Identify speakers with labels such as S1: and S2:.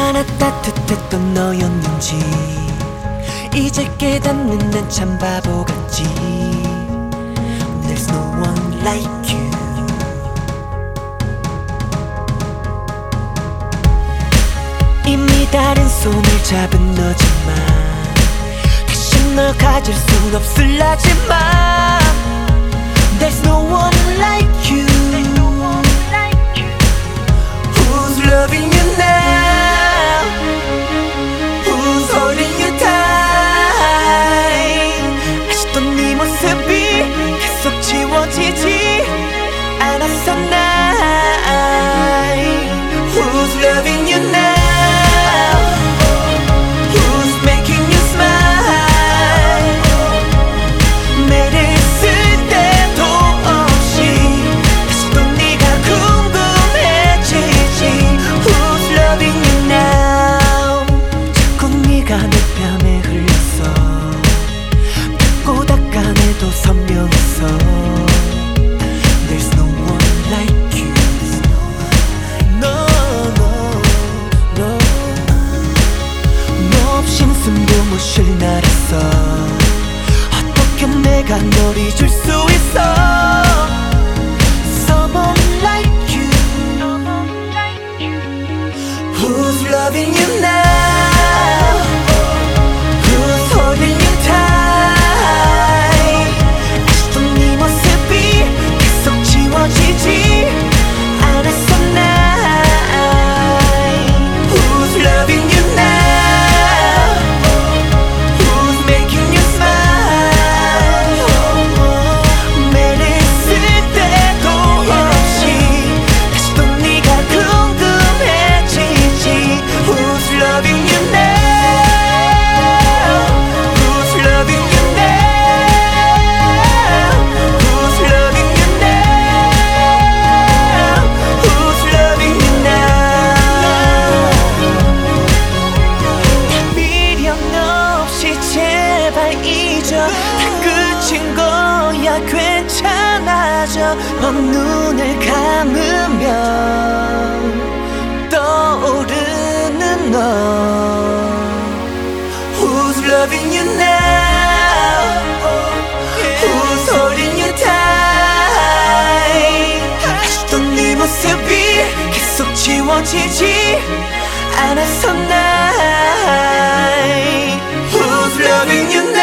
S1: 얼마나 따뜻했던 너였는지 이제 깨닫는 난 참 바보 같지. There's no one like you. 이미 다른 손을 잡은 너지만 다시 널 가질 순 없을 나지만 There's no one like you. Who's loving you now? Who's holding you tight? 아직도 네 모습이 계속 지워지지 않았어 난. Who's loving you now? 선명했어. There's no one like you. No, no, no. 너 없인 숨도 못 쉴 날았어. 어떻게 내가 널 잊을 수 있어. Someone like you. Who's loving you now? Who's holding you tight? 지지 않았어 난. Who's loving you now? Who's making you smile? 매일 있을 때도 없이 다시 또 네가 궁금해지지. Who's loving you now? Who's loving you now? Who's loving you 다 끝인 거야. 괜찮아져. 눈을 감으면 떠오르는 너. Who's loving you now? Who's holding you tight? 아직도 네 모습이 계속 지워지지 않았어 난. Who's loving you now?